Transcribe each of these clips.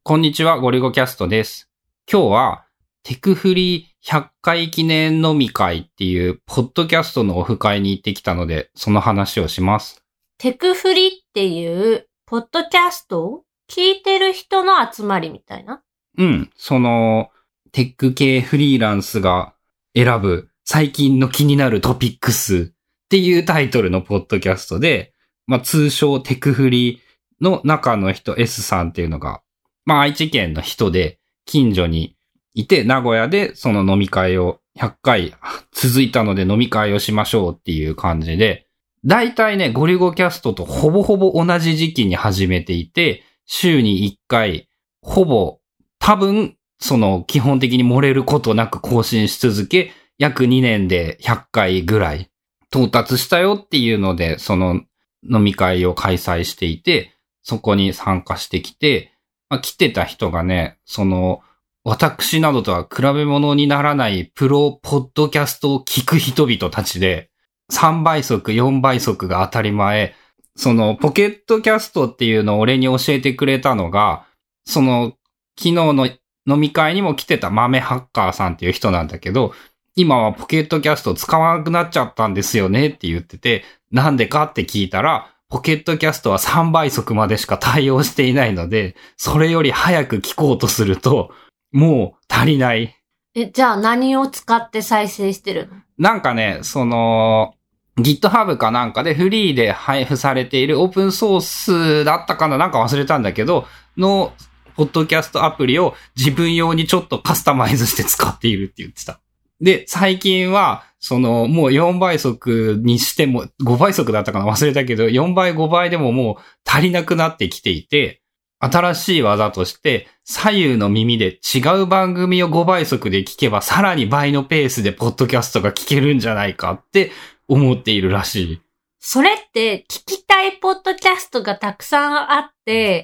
こんにちは、ゴリゴキャストです。今日は、テクフリ100回記念飲み会っていう、ポッドキャストのオフ会に行ってきたので、その話をします。 テクフリっていう、ポッドキャストを聞いてる人の集まりみたいな。 テック系フリーランスが選ぶ、最近の気になるトピックスっていうタイトルのポッドキャストで、通称テクフリの中の人 S さんっていうのが、愛知県の人で近所にいて、名古屋でその飲み会を100回続いたので飲み会をしましょうっていう感じで、だいたいね、ゴリゴキャストとほぼほぼ同じ時期に始めていて、週に1回、多分、基本的に漏れることなく更新し続け、約2年で100回ぐらい到達したよっていうので、その飲み会を開催していて、そこに参加してきて、来てた人がね、私などとは比べ物にならないプロポッドキャストを聞く人々たちで、3倍速、4倍速が当たり前、ポケットキャストっていうのを俺に教えてくれたのが、昨日の飲み会にも来てた豆ハッカーさんっていう人なんだけど、今はポケットキャスト使わなくなっちゃったんですよねって言ってて、なんでかって聞いたら、ポケットキャストは3倍速までしか対応していないので、それより早く聞こうとすると、もう足りない。 じゃあ何を使って再生してるの？ なんかね、GitHub かなんかでフリーで配布されているオープンソースだったかな、なんか忘れたんだけど、の、ポッドキャストアプリを自分用にちょっとカスタマイズして使っているって言ってた。で、最近は、もう4倍速にしても、5倍速だったかな忘れたけど、4倍5倍でももう足りなくなってきていて、新しい技として、左右の耳で違う番組を5倍速で聞けば、さらに倍のペースでポッドキャストが聞けるんじゃないかって思っているらしい。 それって聞きたいポッドキャストがたくさんあって、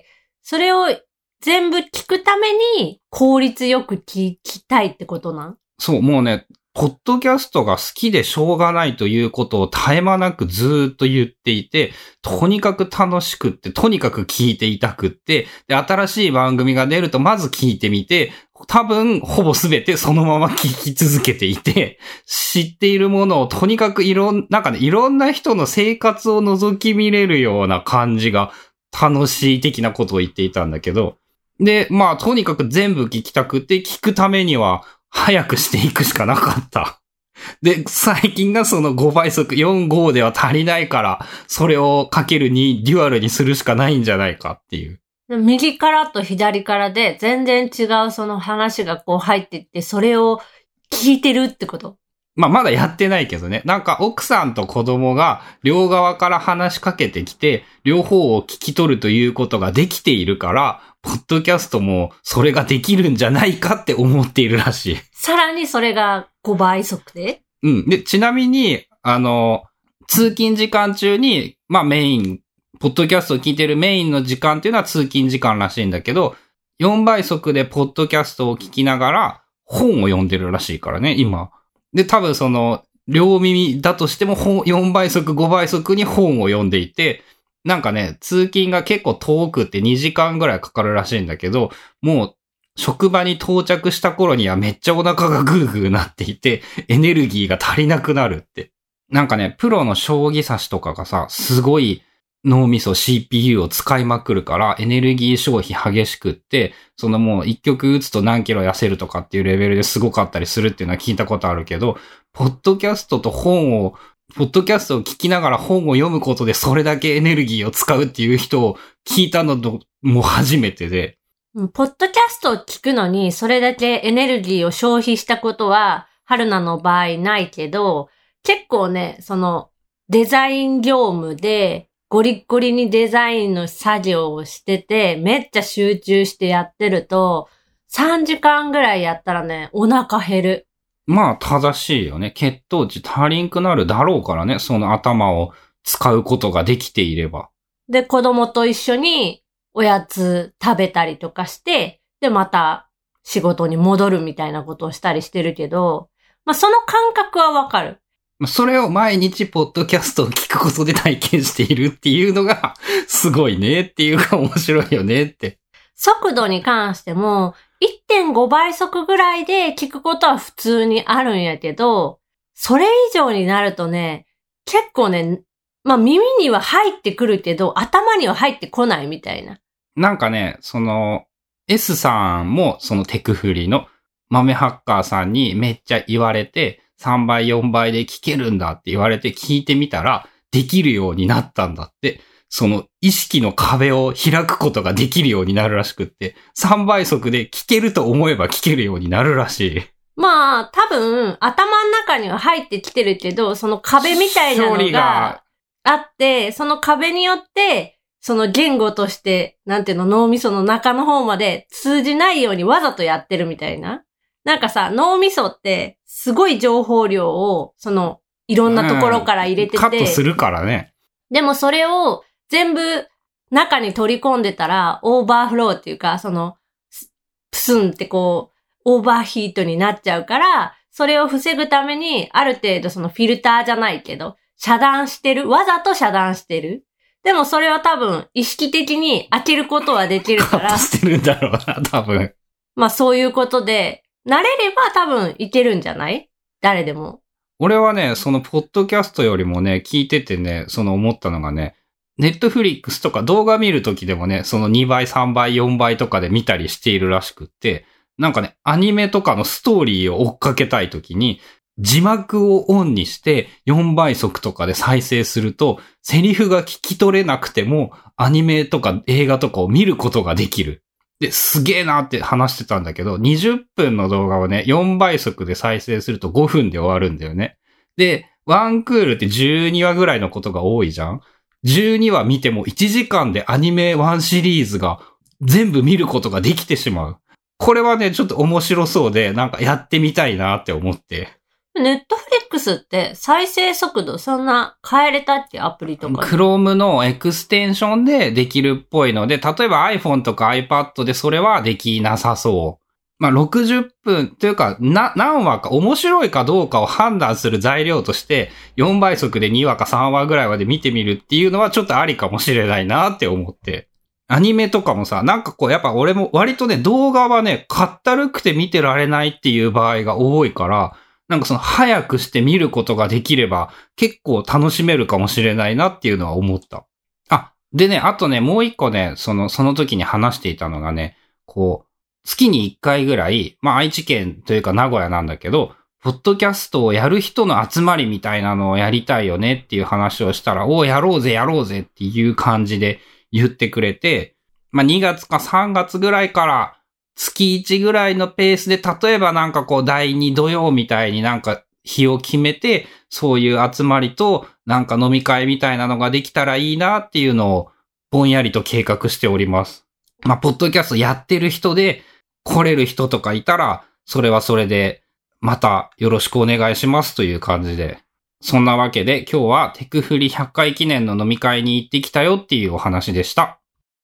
それを全部聞くために効率よく聞きたいってことなん？ そう、もうね、ポッドキャストが好きでしょうがないということを絶え間なくずーっと言っていて、とにかく楽しくって、とにかく聞いていたくって、で、新しい番組が出るとまず聞いてみて、多分、ほぼすべてそのまま聞き続けていて、知っているものをとにかくいろんな人の生活を覗き見れるような感じが楽しい的なことを言っていたんだけど、で、とにかく全部聞きたくて、聞くためには、早くしていくしかなかった。で、最近が5倍速、4、5では足りないから、それをかける2、デュアルにするしかないんじゃないかっていう。 右からと左からで全然違う話が入っていって、それを聞いてるってこと？ まだやってないけどね。なんか奥さんと子供が両側から話しかけてきて、両方を聞き取るということができているから、ポッドキャストもそれができるんじゃないかって思っているらしい。 さらにそれが5倍速で？ うん。で、ちなみに、通勤時間中に、メイン、ポッドキャストを聞いてるメインの時間っていうのは通勤時間らしいんだけど、4倍速でポッドキャストを聞きながら本を読んでるらしいからね、今。で、多分両耳だとしても4倍速、5倍速に本を読んでいて、なんかね、通勤が結構遠くって2時間ぐらいかかるらしいんだけど、もう職場に到着した頃にはめっちゃお腹がグーグーなっていて、エネルギーが足りなくなるって。なんかね、プロの将棋指しとかがさ、すごい脳みそ CPU を使いまくるからエネルギー消費激しくって、もう一局打つと何キロ痩せるとかっていうレベルですごかったりするっていうのは聞いたことあるけど、ポッドキャストを聞きながら本を読むことでそれだけエネルギーを使うっていう人を聞いたのも初めてで。 ポッドキャストを聞くのにそれだけエネルギーを消費したことは春菜の場合ないけど、結構ね、デザイン業務でゴリッゴリにデザインの作業をしてて、めっちゃ集中してやってると、3時間ぐらいやったらね、お腹減る。 正しいよね。血糖値足りんくなるだろうからね。その頭を使うことができていれば。 で、子供と一緒におやつ食べたりとかして、で、また仕事に戻るみたいなことをしたりしてるけど、その感覚はわかる。 それを毎日ポッドキャストを聞くことで体験しているっていうのがすごいねっていうか面白いよねって。 速度に関しても 1.5 倍速ぐらいで聞くことは普通にあるんやけど、それ以上になるとね、結構ね、まあ耳には入ってくるけど、頭には入ってこないみたいな。 なんかね、S さんもそのテクフリの豆ハッカーさんにめっちゃ言われて、3倍4倍で聞けるんだって言われて聞いてみたら、できるようになったんだって。その意識の壁を開くことができるようになるらしくって、3倍速で聞けると思えば聞けるようになるらしい。 まあ、多分、頭の中には入ってきてるけど、その壁みたいなのがあって、その壁によって、その言語として、なんていうの、脳みその中の方まで通じないようにわざとやってるみたいな。なんかさ、脳みそって、すごい情報量を、いろんなところから入れてて、 カットするからね。 でもそれを全部中に取り込んでたら、オーバーフローっていうか、プスンってこう、オーバーヒートになっちゃうから、それを防ぐために、ある程度フィルターじゃないけど、遮断してる。わざと遮断してる。でもそれは多分、意識的に開けることはできるから。 カットしてるんだろうな、多分。 まあそういうことで、慣れれば多分いけるんじゃない？誰でも。 俺はね、ポッドキャストよりもね、聞いててね、思ったのがね、ネットフリックスとか動画見るときでもね、2倍、3倍、4倍とかで見たりしているらしくって、なんかね、アニメとかのストーリーを追っかけたいときに、字幕をオンにして4倍速とかで再生すると、セリフが聞き取れなくても、アニメとか映画とかを見ることができる。で、すげえなって話してたんだけど、20分の動画をね、4倍速で再生すると5分で終わるんだよね。で、ワンクールって12話ぐらいのことが多いじゃん？ 12 話見ても1時間でアニメ1シリーズが全部見ることができてしまう。これはね、ちょっと面白そうで、なんかやってみたいなって思って。 ネットフリックスって再生速度そんな変えれたっけ？アプリとか。 Chrome のエクステンションでできるっぽいので、例えば iPhone とか iPad でそれはできなさそう。まあ、60分というか、何話か面白いかどうかを判断する材料として、4倍速で2話か3話ぐらいまで見てみるっていうのはちょっとありかもしれないなって思って。アニメとかもさ、なんかこうやっぱ俺も割とね、動画はね、かったるくて見てられないっていう場合が多いから、なんか早くして見ることができれば結構楽しめるかもしれないなっていうのは思った。あ、でね、あとね、もう一個ね、その時に話していたのがね、こう、月に1回ぐらい、まあ愛知県というか名古屋なんだけど、ポッドキャストをやる人の集まりみたいなのをやりたいよねっていう話をしたら、やろうぜっていう感じで言ってくれて、まあ2月か3月ぐらいから月1ぐらいのペースで、例えばなんかこう第2土曜みたいになんか日を決めて、そういう集まりとなんか飲み会みたいなのができたらいいなっていうのをぼんやりと計画しております。まあポッドキャストやってる人で来れる人とかいたら、それはそれでまたよろしくお願いしますという感じで。そんなわけで今日はテクフリ100回記念の飲み会に行ってきたよっていうお話でした。